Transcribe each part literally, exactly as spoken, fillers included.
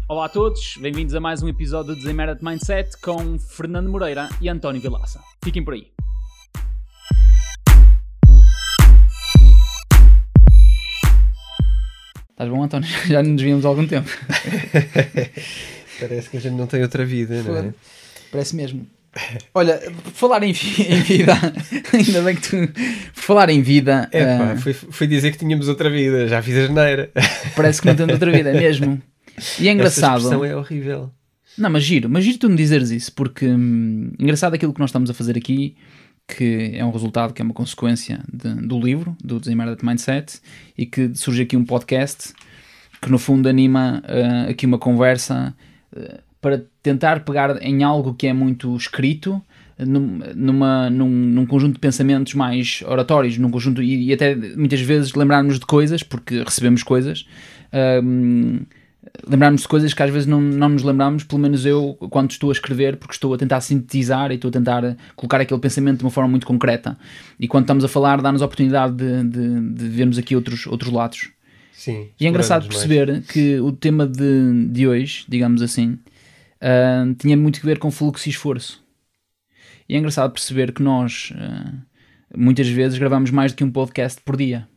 Olá a todos, bem-vindos a mais um episódio do Desenmerda de Mindset com Fernando Moreira e António Vilaça. Fiquem por aí. Estás bom, António? Já nos víamos há algum tempo. Parece que a gente não tem outra vida, não é? Parece mesmo. Olha, por falar em, em vida, ainda bem que tu... Por falar em vida... É pá, uh, fui, fui dizer que tínhamos outra vida, já fiz a geneira. Parece que não temos outra vida, é mesmo. E é engraçado... Essa expressão é horrível. Não, mas giro, mas giro tu me dizeres isso, porque hum, engraçado aquilo que nós estamos a fazer aqui, que é um resultado, que é uma consequência de, do livro, do Desenmerda de Mindset, e que surge aqui um podcast que no fundo anima uh, aqui uma conversa uh, para tentar pegar em algo que é muito escrito, num, numa, num, num conjunto de pensamentos mais oratórios, num conjunto, e, e até muitas vezes lembrarmos de coisas, porque recebemos coisas, uh, lembrarmos de coisas que às vezes não, não nos lembramos, pelo menos eu, quando estou a escrever, porque estou a tentar sintetizar e estou a tentar colocar aquele pensamento de uma forma muito concreta. E quando estamos a falar, dá-nos a oportunidade de, de, de vermos aqui outros, outros lados. Sim, e é engraçado perceber mais. Que o tema de, de hoje, digamos assim, uh, tinha muito a ver com fluxo e esforço. E é engraçado perceber que nós, uh, muitas vezes, gravamos mais do que um podcast por dia.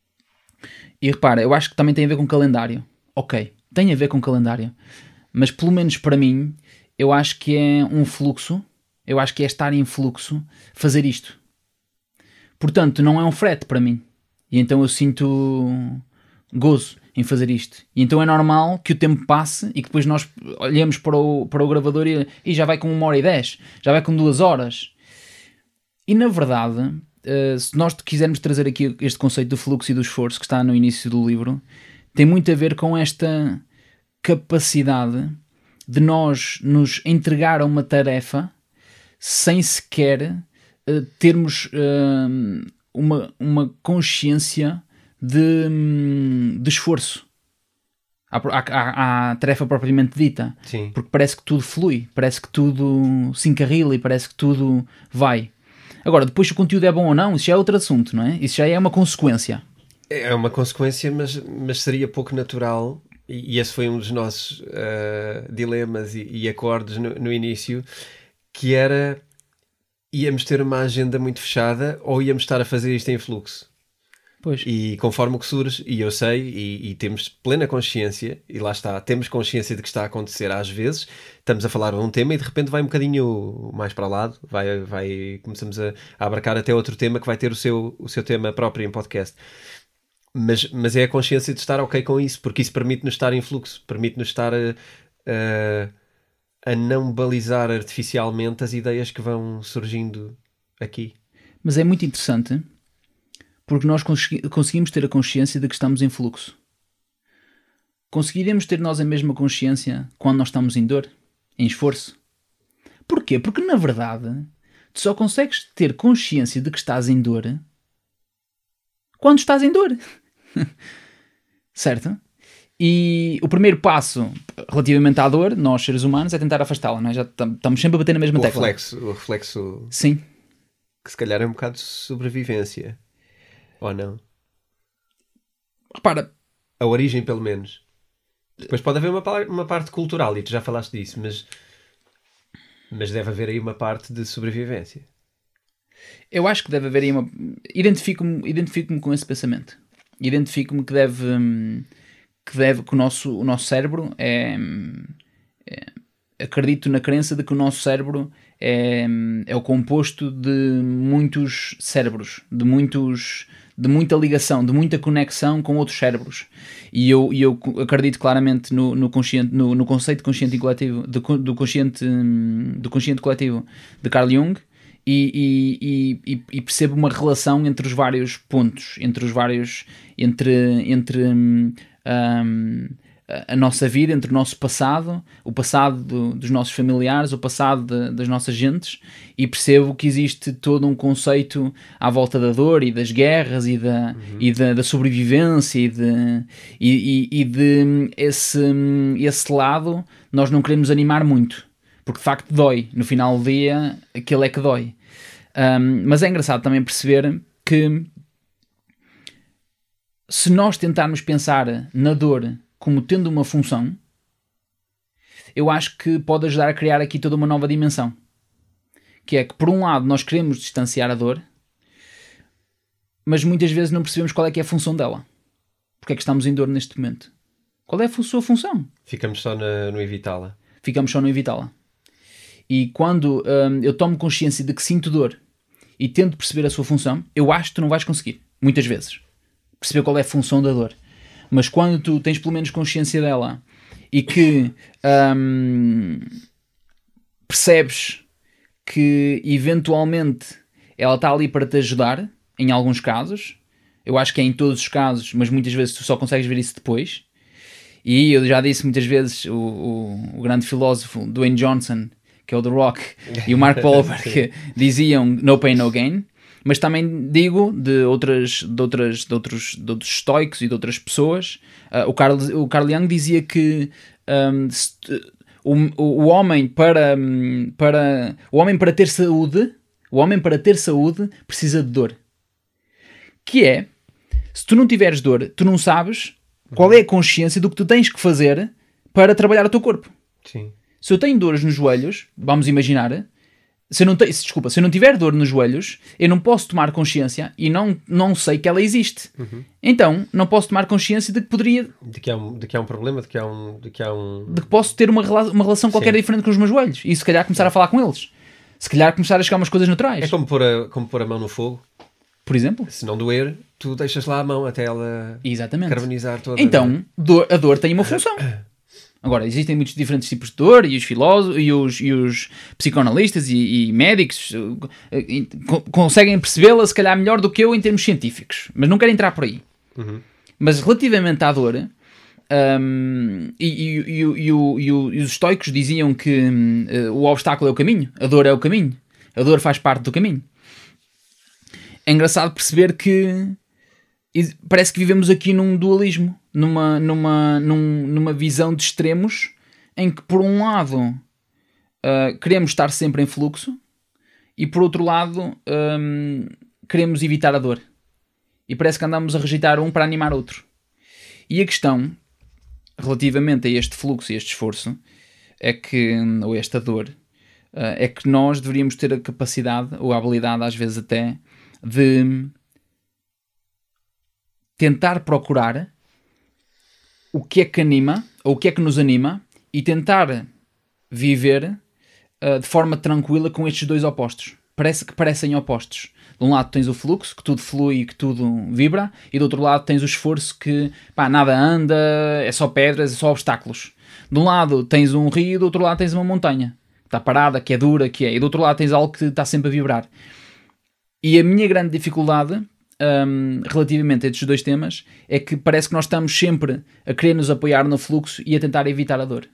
E repara, eu acho que também tem a ver com calendário. Ok. Tem a ver com calendário, mas pelo menos para mim, eu acho que é um fluxo, eu acho que é estar em fluxo fazer isto. Portanto, não é um frete para mim. E então eu sinto gozo em fazer isto. E então é normal que o tempo passe e que depois nós olhemos para o, para o gravador e, e já vai com uma hora e dez, já vai com duas horas. E na verdade, uh, se nós quisermos trazer aqui este conceito do fluxo e do esforço que está no início do livro, tem muito a ver com esta capacidade de nós nos entregar a uma tarefa sem sequer uh, termos uh, uma, uma consciência de, um, de esforço à, à, à tarefa propriamente dita. Sim. Porque parece que tudo flui, parece que tudo se encarrila e parece que tudo vai. Agora, depois se o conteúdo é bom ou não, isso já é outro assunto, não é? Isso já é uma consequência. É uma consequência, mas, mas seria pouco natural, e, e esse foi um dos nossos uh, dilemas e, e acordos no, no início, que era, íamos ter uma agenda muito fechada ou íamos estar a fazer isto em fluxo. Pois. E conforme o que surge, e eu sei, e, e temos plena consciência, e lá está, temos consciência de que está a acontecer às vezes, estamos a falar de um tema e de repente vai um bocadinho mais para o lado, vai, vai, começamos a, a abarcar até outro tema que vai ter o seu, o seu tema próprio em podcast. Mas, mas é a consciência de estar ok com isso, porque isso permite-nos estar em fluxo, permite-nos estar a, a, a não balizar artificialmente as ideias que vão surgindo aqui. Mas é muito interessante, porque nós consegui- conseguimos ter a consciência de que estamos em fluxo. Conseguiremos ter nós a mesma consciência quando nós estamos em dor, em esforço? Porquê? Porque na verdade, tu só consegues ter consciência de que estás em dor quando estás em dor. Certo? E o primeiro passo relativamente à dor, nós seres humanos, é tentar afastá-la, não é? Já estamos sempre a bater na mesma o tecla. Reflexo, o reflexo... Sim. Que se calhar é um bocado de sobrevivência. Ou não? Repara. A origem, pelo menos. Depois pode haver uma, uma parte cultural, e tu já falaste disso, mas, mas deve haver aí uma parte de sobrevivência. Eu acho que deve haver aí uma... Identifico-me, identifico-me com esse pensamento. Identifico-me que deve... Que, deve, que o, nosso, o nosso cérebro é, é... Acredito na crença de que o nosso cérebro é, é o composto de muitos cérebros. De muitos... De muita ligação, de muita conexão com outros cérebros. E eu, e eu acredito claramente no, no, consciente, no, no conceito de consciente coletivo, do, do, consciente, do consciente coletivo de Carl Jung. E, e, e, e percebo uma relação entre os vários pontos, entre os vários, entre, entre um, um, a nossa vida, entre o nosso passado, o passado do, dos nossos familiares, o passado de, das nossas gentes, e percebo que existe todo um conceito à volta da dor e das guerras e da, uhum. e da, da sobrevivência e de, e, e, e de esse, esse lado nós não queremos animar muito. Porque de facto dói, no final do dia aquilo é que dói. Um, mas é engraçado também perceber que se nós tentarmos pensar na dor como tendo uma função, eu acho que pode ajudar a criar aqui toda uma nova dimensão. Que é que, por um lado, nós queremos distanciar a dor, mas muitas vezes não percebemos qual é que é a função dela. Porque é que estamos em dor neste momento? Qual é a sua função? Ficamos só na, no evitá-la. Ficamos só no evitá-la. E quando hum, eu tomo consciência de que sinto dor e tento perceber a sua função, eu acho que tu não vais conseguir, muitas vezes, perceber qual é a função da dor. Mas quando tu tens pelo menos consciência dela e que hum, percebes que eventualmente ela está ali para te ajudar, em alguns casos, eu acho que é em todos os casos, mas muitas vezes tu só consegues ver isso depois. E eu já disse muitas vezes, o, o, o grande filósofo Dwayne Johnson, que é o The Rock, e o Mark Wahlberg diziam no pain, no gain, mas também digo de, outras, de, outras, de, outros, de outros estoicos e de outras pessoas. Uh, o, Carl, o Carl Jung dizia que um, se, o, o, o, homem para, para, o homem para ter saúde, o homem para ter saúde precisa de dor. Que é, se tu não tiveres dor, tu não sabes qual é a consciência do que tu tens que fazer para trabalhar o teu corpo. Sim. Se eu tenho dores nos joelhos, vamos imaginar, se eu não, te, desculpa, se eu não tiver dor nos joelhos, eu não posso tomar consciência e não, não sei que ela existe. Uhum. Então, não posso tomar consciência de que poderia... De que há um, de que há um problema, de que há um... De que, há um... de que posso ter uma, rela, uma relação qualquer Sim. diferente com os meus joelhos. E se calhar começar Sim. a falar com eles. Se calhar começar a chegar umas coisas naturais. É como pôr a, como pôr a mão no fogo. Por exemplo? Se não doer, tu deixas lá a mão até ela Exatamente. carbonizar toda. Então, dor, a dor tem uma função. Agora, existem muitos diferentes tipos de dor e os filósofos e os, e os psicoanalistas e, e médicos e, conseguem percebê-la se calhar melhor do que eu em termos científicos. Mas não quero entrar por aí. Uhum. Mas relativamente à dor, um, e, e, e, e, e, e os estoicos diziam que um, o obstáculo é o caminho, a dor é o caminho, a dor faz parte do caminho. É engraçado perceber que parece que vivemos aqui num dualismo, numa, numa, num, numa visão de extremos, em que por um lado uh, queremos estar sempre em fluxo e por outro lado um, queremos evitar a dor. E parece que andamos a rejeitar um para animar outro. E a questão, relativamente a este fluxo e este esforço, é que, ou esta dor, uh, é que nós deveríamos ter a capacidade, ou a habilidade às vezes até, de tentar procurar o que é que anima, ou o que é que nos anima, e tentar viver uh, de forma tranquila com estes dois opostos. Parece que parecem opostos. De um lado tens o fluxo, que tudo flui e que tudo vibra, e do outro lado tens o esforço que pá, nada anda, é só pedras, é só obstáculos. De um lado tens um rio, do outro lado tens uma montanha, que está parada, que é dura, que é, e do outro lado tens algo que está sempre a vibrar. E a minha grande dificuldade um, relativamente a estes dois temas é que parece que nós estamos sempre a querer nos apoiar no fluxo e a tentar evitar a dor.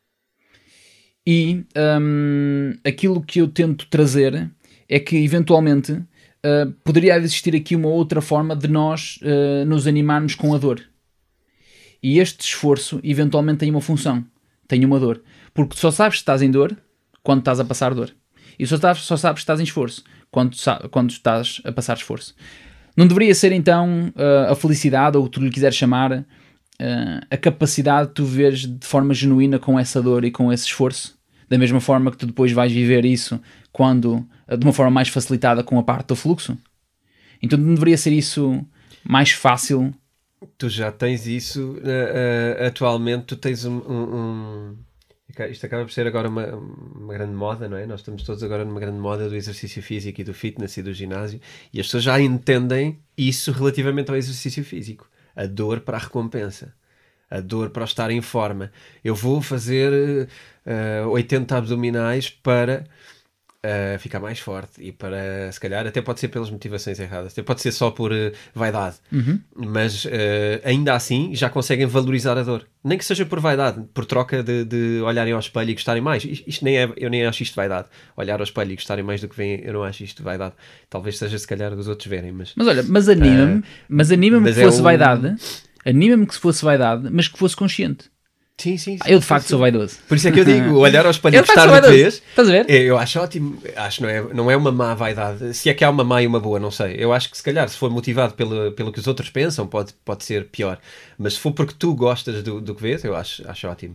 E um, aquilo que eu tento trazer é que eventualmente uh, poderia existir aqui uma outra forma de nós uh, nos animarmos com a dor. E este esforço eventualmente tem uma função, tem uma dor. Porque só sabes que estás em dor quando estás a passar dor. E só sabes, só sabes que estás em esforço quando, quando estás a passar esforço. Não deveria ser então uh, a felicidade, ou o que tu lhe quiseres chamar, uh, a capacidade de tu veres de forma genuína com essa dor e com esse esforço? Da mesma forma que tu depois vais viver isso quando, de uma forma mais facilitada com a parte do fluxo? Então não deveria ser isso mais fácil? Tu já tens isso, uh, uh, atualmente tu tens um... um, um... Isto acaba por ser agora uma, uma grande moda, não é? Nós estamos todos agora numa grande moda do exercício físico e do fitness e do ginásio, e as pessoas já entendem isso relativamente ao exercício físico. A dor para a recompensa. A dor para o estar em forma. Eu vou fazer uh, oitenta abdominais para uh, ficar mais forte e para, se calhar, até pode ser pelas motivações erradas, até pode ser só por uh, vaidade. Uhum. Mas uh, ainda assim já conseguem valorizar a dor. Nem que seja por vaidade, por troca de, de olharem ao espelho e gostarem mais. Isto nem é, eu nem acho isto vaidade. Olhar ao espelho e gostarem mais do que veem, eu não acho isto vaidade. Talvez seja, se calhar, dos outros verem. Mas, mas olha, mas anima-me, uh, mas anima-me que fosse é um... vaidade... Anima-me que se fosse vaidade, mas que fosse consciente. Sim, sim. sim ah, eu de facto sim. sou vaidoso. Por isso é que eu digo, olhar ao espelho e gostar de vez. Estás a ver? Eu acho ótimo. Acho que não é, não é uma má vaidade. Se é que há uma má e uma boa, não sei. Eu acho que se calhar, se for motivado pelo, pelo que os outros pensam, pode, pode ser pior. Mas se for porque tu gostas do, do que vês, eu acho, acho ótimo.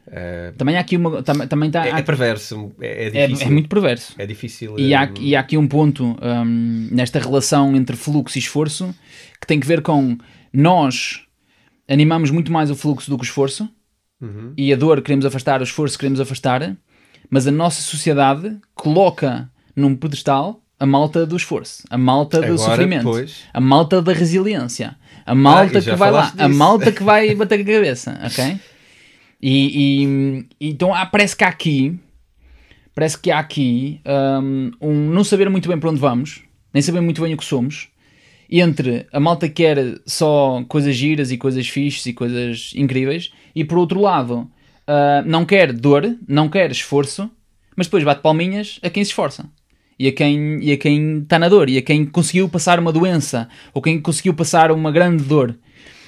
Uh, também há aqui uma... Tam, também tá, é, há, é perverso, é, é é, difícil. é muito perverso. É difícil. E há, um... e há aqui um ponto um, nesta relação entre fluxo e esforço que tem que ver com nós animamos muito mais o fluxo do que o esforço, uhum. e a dor queremos afastar, o esforço queremos afastar, mas a nossa sociedade coloca num pedestal a malta do esforço, a malta do Agora, sofrimento, pois. a malta da resiliência, a malta ah, que vai lá, disso. a malta que vai bater a cabeça, ok? E, e então há, parece que há aqui, parece que há aqui um, um não saber muito bem para onde vamos, nem saber muito bem o que somos, entre a malta que quer só coisas giras e coisas fixes e coisas incríveis, e por outro lado uh, não quer dor, não quer esforço, mas depois bate palminhas a quem se esforça. E a quem e a quem está na dor, e a quem conseguiu passar uma doença, ou quem conseguiu passar uma grande dor.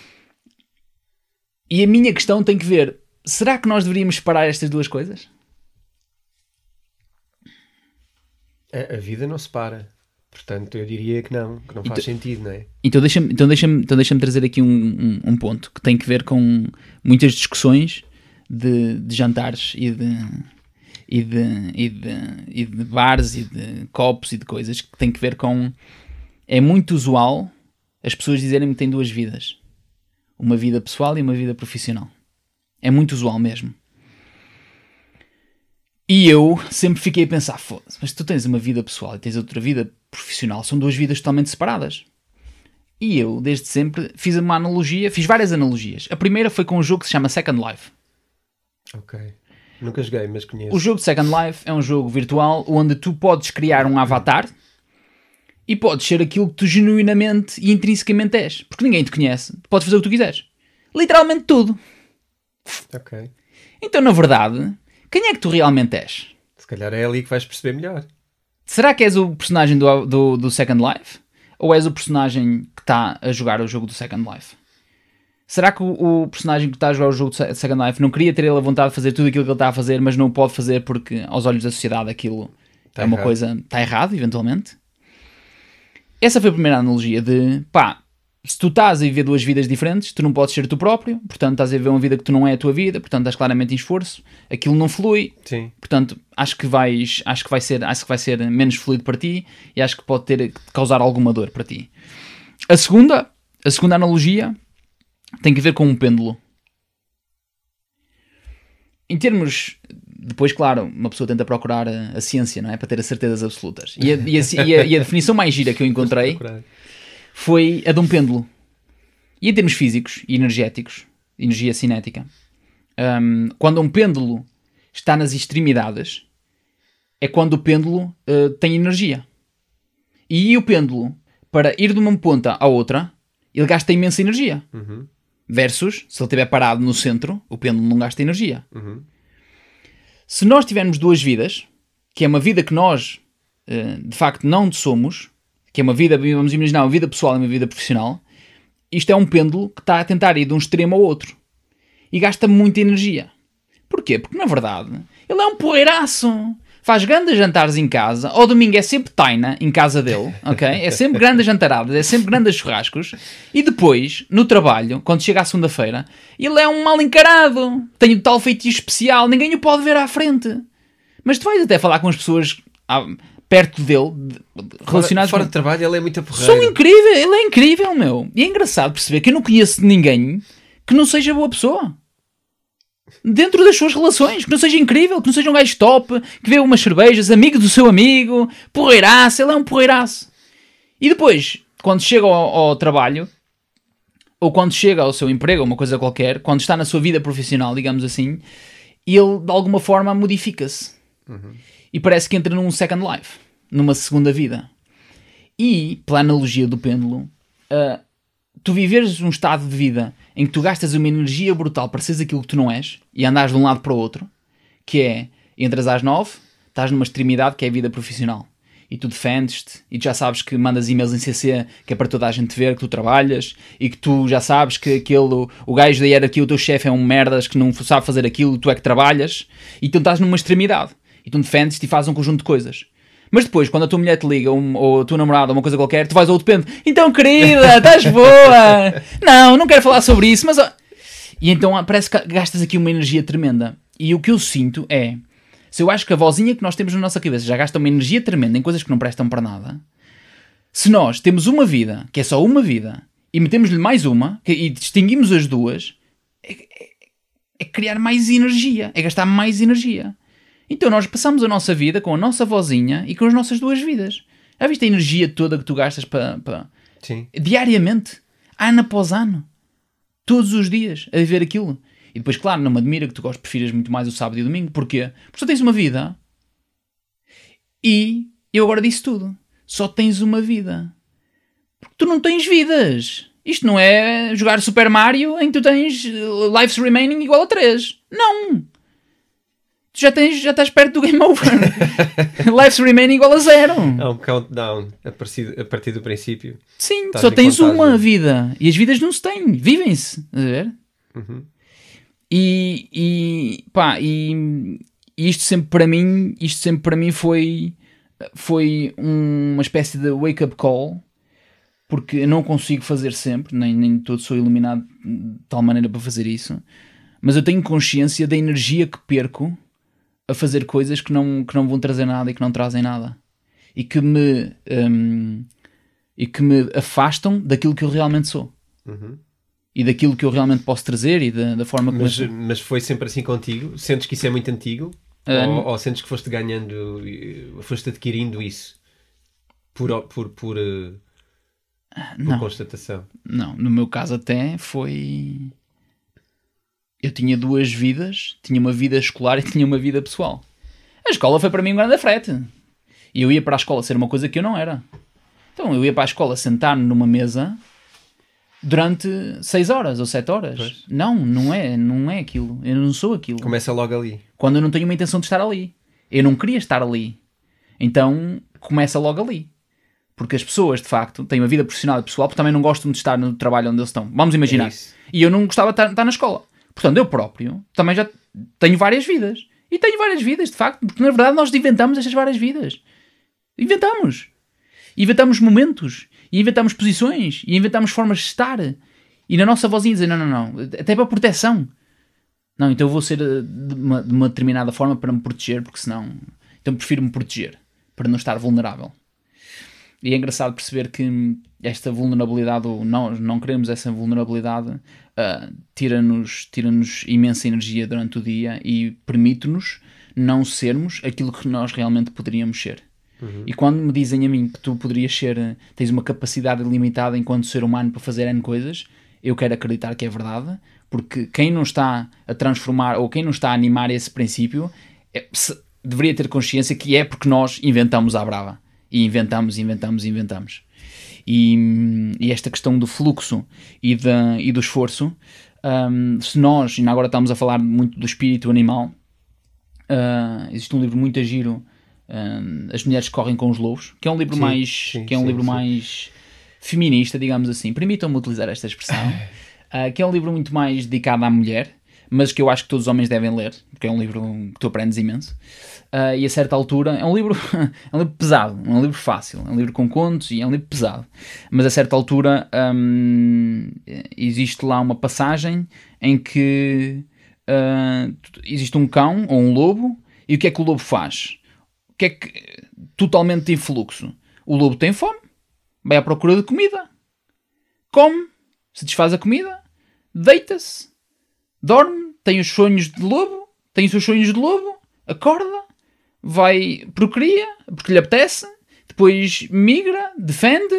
E a minha questão tem que ver, será que nós deveríamos separar estas duas coisas? A, a vida não se para. Portanto, eu diria que não, que não faz então, sentido, não é? Então deixa-me então deixa então deixa trazer aqui um, um, um ponto que tem que ver com muitas discussões de, de jantares e de... E de, e, de, e de bares e de copos e de coisas que tem que ver com... É muito usual as pessoas dizerem que têm duas vidas. Uma vida pessoal e uma vida profissional. É muito usual mesmo. E eu sempre fiquei a pensar, foda-se, mas tu tens uma vida pessoal e tens outra vida profissional, são duas vidas totalmente separadas. E eu, desde sempre, fiz uma analogia, fiz várias analogias. A primeira foi com um jogo que se chama Second Life. Ok. Nunca joguei, mas conheço. O jogo Second Life é um jogo virtual onde tu podes criar um avatar e podes ser aquilo que tu genuinamente e intrinsecamente és. Porque ninguém te conhece. Tu podes fazer o que tu quiseres. Literalmente tudo. Ok. Então, na verdade, quem é que tu realmente és? Se calhar é ali que vais perceber melhor. Será que és o personagem do, do, do Second Life? Ou és o personagem que está a jogar o jogo do Second Life? Será que o, o personagem que está a jogar o jogo de Second Life não queria ter ele a vontade de fazer tudo aquilo que ele está a fazer, mas não o pode fazer porque, aos olhos da sociedade, aquilo tá é uma errado. coisa... Está errado, eventualmente? Essa foi a primeira analogia de... Pá, se tu estás a viver duas vidas diferentes, tu não podes ser tu próprio, portanto estás a viver uma vida que tu não é a tua vida, portanto estás claramente em esforço, aquilo não flui. Sim. Portanto, acho que, vais, acho, que vai ser, acho que vai ser menos fluido para ti e acho que pode ter, causar alguma dor para ti. A segunda, a segunda analogia... tem que ver com um pêndulo. Em termos... Depois, claro, uma pessoa tenta procurar a, a ciência, não é? Para ter as certezas absolutas. E a, e, a, e, a, e a definição mais gira que eu encontrei foi a de um pêndulo. E em termos físicos e energéticos, energia cinética, um, quando um pêndulo está nas extremidades, é quando o pêndulo uh, tem energia. E o pêndulo, para ir de uma ponta à outra, ele gasta imensa energia. Uhum. Versus, se ele estiver parado no centro, o pêndulo não gasta energia. Uhum. Se nós tivermos duas vidas, que é uma vida que nós, de facto, não somos, que é uma vida, vamos imaginar, uma vida pessoal e uma vida profissional, isto é um pêndulo que está a tentar ir de um extremo ao outro. E gasta muita energia. Porquê? Porque, na verdade, ele é um poeiraço. Faz grandes jantares em casa. Ao domingo é sempre taina em casa dele, ok? É sempre grandes jantaradas, é sempre grandes churrascos. E depois, no trabalho, quando chega à segunda-feira, ele é um mal encarado. Tem o tal feitiço especial, ninguém o pode ver à frente. Mas tu vais até falar com as pessoas ah, perto dele, relacionadas fora, fora com... de trabalho, ele é muito porreiro. São incríveis, ele é incrível, meu. E é engraçado perceber que eu não conheço ninguém que não seja boa pessoa. Dentro das suas relações, que não seja incrível, que não seja um gajo top, que vê umas cervejas, amigo do seu amigo, porreiraço, ele é um porreiraço. E depois, quando chega ao, ao trabalho, ou quando chega ao seu emprego, uma coisa qualquer, quando está na sua vida profissional, digamos assim, ele de alguma forma modifica-se. Uhum. E parece que entra num second life, numa segunda vida. E, pela analogia do pêndulo, uh, tu viveres um estado de vida em que tu gastas uma energia brutal para seres aquilo que tu não és e andares de um lado para o outro, que é, entras às nove, estás numa extremidade que é a vida profissional. E tu defendes-te, e tu já sabes que mandas e-mails em C C, que é para toda a gente ver que tu trabalhas, e que tu já sabes que aquele, o gajo da hierarquia, o teu chefe é um merdas que não sabe fazer aquilo, tu é que trabalhas, e tu estás numa extremidade. E tu defendes-te e fazes um conjunto de coisas. Mas depois, quando a tua mulher te liga, ou, ou a tua namorada, ou uma coisa qualquer, tu vais ao outro pêndulo. Então, querida, estás boa? Não, não quero falar sobre isso, mas... E então parece que gastas aqui uma energia tremenda. e o que eu sinto é, se eu acho que a vozinha que nós temos na nossa cabeça já gasta uma energia tremenda em coisas que não prestam para nada, se nós temos uma vida, que é só uma vida, e metemos-lhe mais uma, que, e distinguimos as duas, é, é, é criar mais energia, é gastar mais energia. Então nós passamos a nossa vida com a nossa vozinha e com as nossas duas vidas. Já viste a energia toda que tu gastas para... para... Sim. diariamente, ano após ano, todos os dias, a viver aquilo. E depois, claro, não me admira que tu gostes, prefiras muito mais o sábado e o domingo. Porquê? Porque só tens uma vida. E eu agora disse tudo. Só tens uma vida. Porque tu não tens vidas. Isto não é jogar Super Mario em que tu tens lives remaining igual a três. Não. Tu já, tens, já estás perto do game over. Lives remaining igual a zero. É um countdown a partir, a partir do princípio. Sim, só tens uma vida. E as vidas não se têm. Vivem-se. Estás a ver? Uhum. E, e, pá, e, e isto sempre para mim, isto sempre para mim foi, foi uma espécie de wake-up call, porque eu não consigo fazer sempre, nem, nem todo sou iluminado de tal maneira para fazer isso, mas eu tenho consciência da energia que perco a fazer coisas que não, que não vão trazer nada e que não trazem nada. E que me, um, e que me afastam daquilo que eu realmente sou. Uhum. E daquilo que eu realmente posso trazer e da, da forma como... Mas, eu... mas foi sempre assim contigo? Sentes que isso é muito antigo? Uh, ou, ou sentes que foste ganhando, foste adquirindo isso? Por, por, por, uh, por não. constatação? Não, no meu caso até foi... Eu tinha duas vidas, tinha uma vida escolar e tinha uma vida pessoal. A escola foi para mim um grande frete. E eu ia para a escola ser uma coisa que eu não era. Então eu ia para a escola sentar-me numa mesa... durante seis horas ou sete horas. Pois. Não, não é, não é aquilo. Eu não sou aquilo. Começa logo ali. Quando eu não tenho uma intenção de estar ali. Eu não queria estar ali. Então, começa logo ali. Porque as pessoas, de facto, têm uma vida profissional e pessoal, porque também não gostam de estar no trabalho onde eles estão. Vamos imaginar. É e eu não gostava de estar, de estar na escola. Portanto, eu próprio também já tenho várias vidas. E tenho várias vidas, de facto. Porque, na verdade, nós inventamos estas várias vidas. Inventamos. Inventamos momentos. E inventamos posições, e inventamos formas de estar. E na nossa vozinha dizer, não, não, não, até para proteção. Não, então eu vou ser de uma, de uma determinada forma para me proteger, porque senão... Então prefiro me proteger, para não estar vulnerável. E é engraçado perceber que esta vulnerabilidade, ou nós não queremos essa vulnerabilidade, uh, tira-nos, tira-nos imensa energia durante o dia e permite-nos não sermos aquilo que nós realmente poderíamos ser. Uhum. E quando me dizem a mim que tu poderias ser, tens uma capacidade ilimitada enquanto ser humano para fazer N coisas, eu quero acreditar que é verdade, porque quem não está a transformar ou quem não está a animar esse princípio é, se, deveria ter consciência que é porque nós inventamos à brava. E inventamos, inventamos, inventamos. E, e esta questão do fluxo e, de, e do esforço, um, se nós, e agora estamos a falar muito do espírito animal, uh, existe um livro muito giro, um, As Mulheres que Correm com os Lobos, que é um livro sim, mais, sim, que é um sim, livro sim. mais feminista, digamos assim. Permitam-me utilizar esta expressão. uh, que é um livro muito mais dedicado à mulher, mas que eu acho que todos os homens devem ler, porque é um livro que tu aprendes imenso. Uh, e a certa altura, é um livro é um livro pesado, não é um livro fácil, é um livro com contos e é um livro pesado. Mas a certa altura um, existe lá uma passagem em que uh, existe um cão ou um lobo, e o que é que o lobo faz? O que é que totalmente em fluxo? O lobo tem fome, vai à procura de comida, come, satisfaz a comida, deita-se, dorme, tem os sonhos de lobo, tem os seus sonhos de lobo, acorda, vai, procria, porque lhe apetece, depois migra, defende,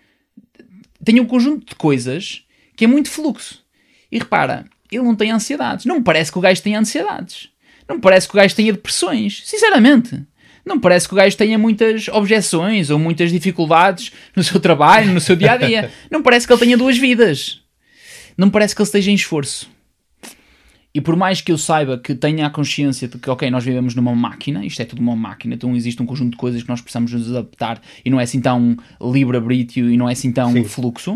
tem um conjunto de coisas que é muito fluxo. E repara, ele não tem ansiedades. Não me parece que o gajo tenha ansiedades. Não me parece que o gajo tenha depressões. Sinceramente. Não me parece que o gajo tenha muitas objeções ou muitas dificuldades no seu trabalho, no seu dia-a-dia. Não me parece que ele tenha duas vidas. Não me parece que ele esteja em esforço. E por mais que eu saiba, que tenha a consciência de que, ok, nós vivemos numa máquina, isto é tudo uma máquina, então existe um conjunto de coisas que nós precisamos nos adaptar e não é assim tão livre-arbítrio e não é assim tão Sim. fluxo,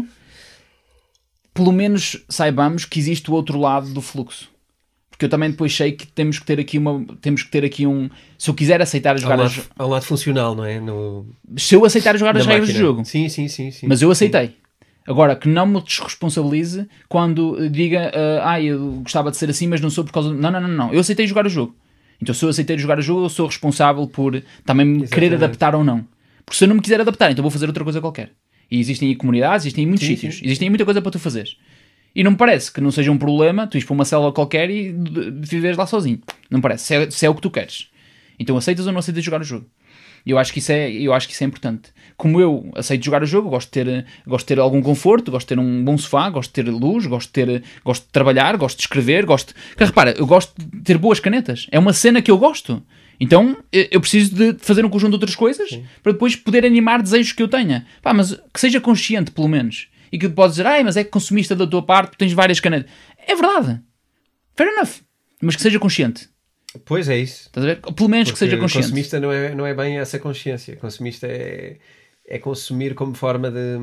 pelo menos saibamos que existe o outro lado do fluxo. Porque eu também depois sei que temos que ter aqui uma, temos que ter aqui um, se eu quiser aceitar jogar há um as... lado, há um lado funcional, não é? No... Se eu aceitar jogar as regras do jogo. Sim, sim, sim, sim. Mas eu aceitei. Agora, que não me desresponsabilize quando diga, uh, ah, eu gostava de ser assim, mas não sou por causa... Não, não, não, não. Eu aceitei jogar o jogo. Então, se eu aceitei jogar o jogo, eu sou responsável por também me Exatamente. querer adaptar ou não. Porque se eu não me quiser adaptar, então vou fazer outra coisa qualquer. E existem aí comunidades, existem aí muitos sim, sítios, sim. existem aí muita coisa para tu fazeres. E não me parece que não seja um problema tu ires para uma célula qualquer e viveres lá sozinho. Não me parece. Se é, se é o que tu queres. Então aceitas ou não aceitas jogar o jogo. E eu acho que isso é, eu acho que isso é importante. Como eu aceito jogar o jogo, gosto de ter, gosto de ter algum conforto, gosto de ter um bom sofá, gosto de ter luz, gosto de, ter, gosto de trabalhar, gosto de escrever, gosto... De... Repara, eu gosto de ter boas canetas. É uma cena que eu gosto. Então eu preciso de fazer um conjunto de outras coisas Sim. para depois poder animar desejos que eu tenha. Pá, mas que seja consciente, pelo menos. E que podes dizer, ai, mas é que consumista da tua parte, tens várias canetas. É verdade. Fair enough. Mas que seja consciente. Pois é isso. Estás a ver? Pelo menos Porque que seja consciente. Consumista não é, não é bem essa consciência. Consumista é, é consumir como forma de...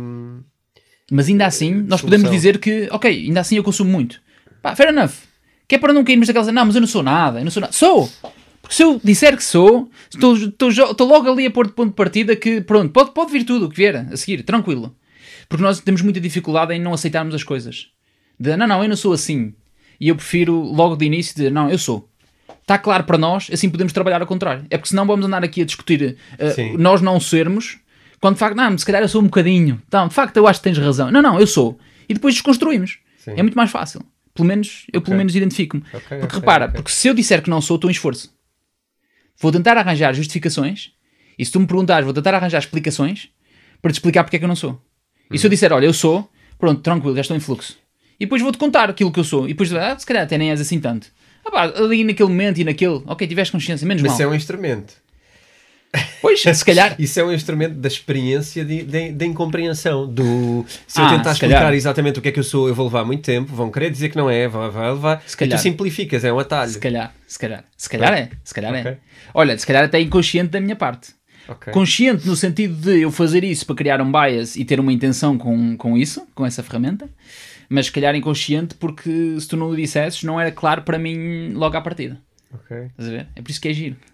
Mas ainda assim, nós solução. podemos dizer que, ok, ainda assim eu consumo muito. Pá, fair enough. Que é para não cairmos daquelas... Não, mas eu não sou nada. Eu não sou nada. Sou! Porque se eu disser que sou, estou, estou, estou logo ali a pôr de ponto de partida que, pronto, pode, pode vir tudo o que vier a seguir, tranquilo. Porque nós temos muita dificuldade em não aceitarmos as coisas. De, não, não, eu não sou assim. E eu prefiro logo de início dizer, não, eu sou. Está claro para nós, assim podemos trabalhar ao contrário. É porque senão vamos andar aqui a discutir uh, nós não sermos, quando de facto, não, se calhar eu sou um bocadinho. Então, de facto eu acho que tens razão. Não, não, eu sou. E depois desconstruímos. Sim. É muito mais fácil. Pelo menos, eu okay. pelo menos identifico-me. Okay, porque okay, repara, okay. porque se eu disser que não sou, estou em esforço. Vou tentar arranjar justificações, e se tu me perguntares, vou tentar arranjar explicações para te explicar porque é que eu não sou. E se eu disser, olha, eu sou, pronto, tranquilo, já estou em fluxo. E depois vou-te contar aquilo que eu sou. E depois, ah, se calhar até nem és assim tanto. Ah pá, ali naquele momento e naquele, ok, tiveste consciência, menos Mas mal. Mas isso é um instrumento. Pois, se calhar... Isso é um instrumento da experiência de, de, de incompreensão. Do... Se eu ah, tentar se explicar calhar. exatamente o que é que eu sou, eu vou levar muito tempo, vão querer dizer que não é, vai, vai levar. Se calhar. E tu simplificas, é um atalho. Se calhar, se calhar. Se calhar é, se calhar okay. é. Olha, se calhar até inconsciente da minha parte. Okay. Consciente no sentido de eu fazer isso para criar um bias e ter uma intenção com, com isso, com essa ferramenta, mas se calhar inconsciente porque se tu não o dissesses não era claro para mim logo à partida. Okay. Estás a ver? É por isso que é giro.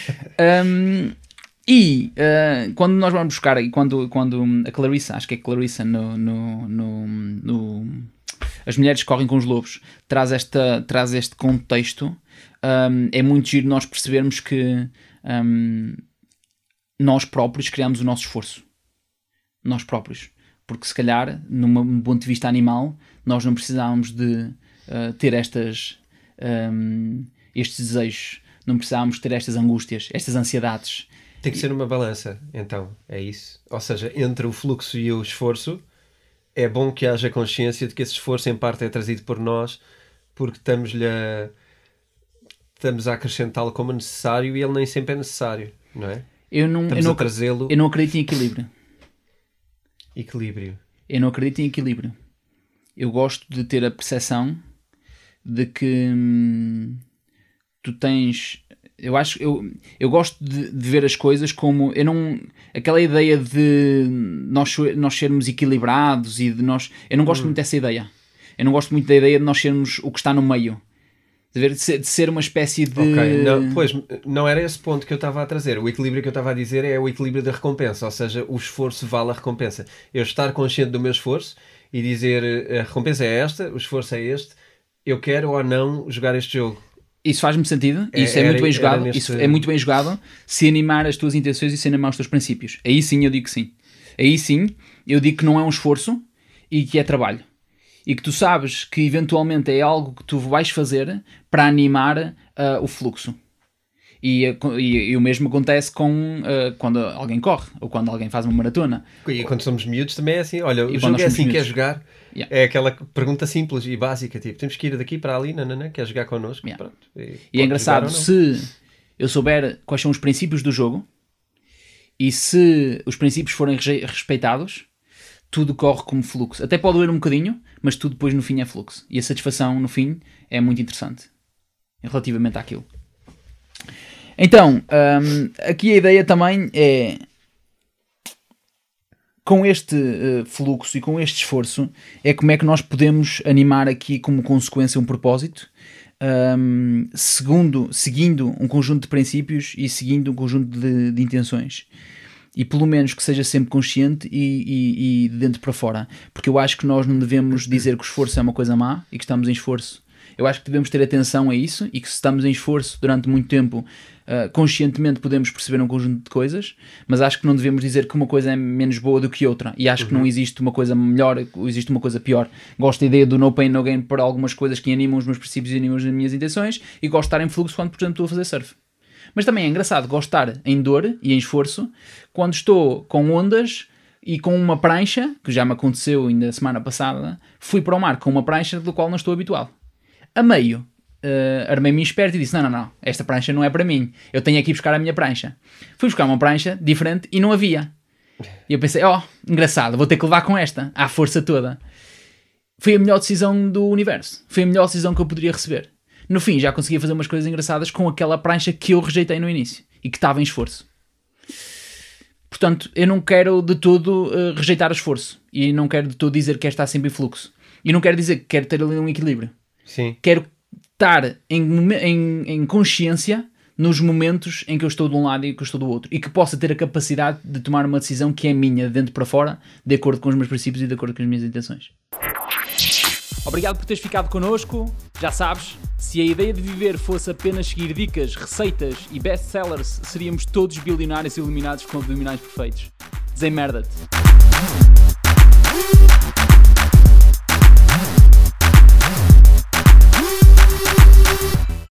um, e uh, quando nós vamos buscar, e quando, quando a Clarissa, acho que é Clarissa no, no, no, no As Mulheres que Correm com os Lobos, traz, esta, traz este contexto, um, é muito giro nós percebermos que um, nós próprios criamos o nosso esforço. Nós próprios. Porque se calhar, num ponto de vista animal, nós não precisávamos de uh, ter estas, um, estes desejos, não precisávamos ter estas angústias, estas ansiedades. Tem que ser uma balança, então, é isso. Ou seja, entre o fluxo e o esforço, é bom que haja consciência de que esse esforço em parte é trazido por nós, porque estamos-lhe a, estamos a acrescentá-lo como necessário e ele nem sempre é necessário, não é? Eu não, estamos eu não, a trazê-lo... Eu não acredito em equilíbrio. Equilíbrio. Eu não acredito em equilíbrio. Eu gosto de ter a percepção de que hum, tu tens... Eu acho... Eu, eu gosto de, de ver as coisas como... Eu não... Aquela ideia de nós, nós sermos equilibrados e de nós... Eu não gosto hum. muito dessa ideia. Eu não gosto muito da ideia de nós sermos o que está no meio. De ser, de ser uma espécie de... Ok, não, pois, não era esse ponto que eu estava a trazer. O equilíbrio que eu estava a dizer é o equilíbrio da recompensa, ou seja, o esforço vale a recompensa. Eu estar consciente do meu esforço e dizer a recompensa é esta, o esforço é este, eu quero ou não jogar este jogo. Isso faz-me sentido, é, isso é era, muito bem jogado, neste... isso é muito bem jogado se animar as tuas intenções e se animar os teus princípios. Aí sim eu digo que sim. Aí sim eu digo que não é um esforço e que é trabalho. E que tu sabes que eventualmente é algo que tu vais fazer para animar uh, o fluxo. E, e, e o mesmo acontece com uh, quando alguém corre ou quando alguém faz uma maratona. E quando somos miúdos também é assim, olha, o jogo é assim, quer jogar? Yeah. É aquela pergunta simples e básica, tipo, temos que ir daqui para ali, não, não, não, quer jogar connosco? Yeah. Pronto, e e é engraçado, se eu souber quais são os princípios do jogo e se os princípios forem respeitados, tudo corre como fluxo. Até pode doer um bocadinho, mas tudo depois no fim é fluxo. E a satisfação no fim é muito interessante relativamente àquilo. Então, um, aqui a ideia também é, com este uh, fluxo e com este esforço, é como é que nós podemos animar aqui como consequência um propósito, um, segundo, seguindo um conjunto de princípios e seguindo um conjunto de, de intenções. E pelo menos que seja sempre consciente e, e, e de dentro para fora. Porque eu acho que nós não devemos dizer que o esforço é uma coisa má e que estamos em esforço. Eu acho que devemos ter atenção a isso e que se estamos em esforço durante muito tempo, uh, conscientemente podemos perceber um conjunto de coisas, mas acho que não devemos dizer que uma coisa é menos boa do que outra. E acho uhum. que não existe uma coisa melhor, existe uma coisa pior. Gosto da ideia do no pain, no gain para algumas coisas que animam os meus princípios e animam as minhas intenções, e gosto de estar em fluxo quando, por exemplo, estou a fazer surf. Mas também é engraçado gostar em dor e em esforço quando estou com ondas e com uma prancha, que já me aconteceu ainda a semana passada, fui para o mar com uma prancha do qual não estou habituado. A meio, uh, armei-me esperto e disse, não, não, não, esta prancha não é para mim, eu tenho aqui buscar a minha prancha. Fui buscar uma prancha diferente e não havia. E eu pensei, ó, oh, engraçado, vou ter que levar com esta, à força toda. Foi a melhor decisão do universo, foi a melhor decisão que eu poderia receber. No fim, já conseguia fazer umas coisas engraçadas com aquela prancha que eu rejeitei no início e que estava em esforço. Portanto, eu não quero de todo uh, rejeitar o esforço e não quero de todo dizer que quero estar sempre em fluxo. E não quero dizer que quero ter ali um equilíbrio. Sim. Quero estar em, em, em consciência nos momentos em que eu estou de um lado e que eu estou do outro e que possa ter a capacidade de tomar uma decisão que é minha, de dentro para fora, de acordo com os meus princípios e de acordo com as minhas intenções. Obrigado por teres ficado connosco. Já sabes, se a ideia de viver fosse apenas seguir dicas, receitas e best-sellers, seríamos todos bilionários iluminados com abdominais perfeitos. Desemmerda-te.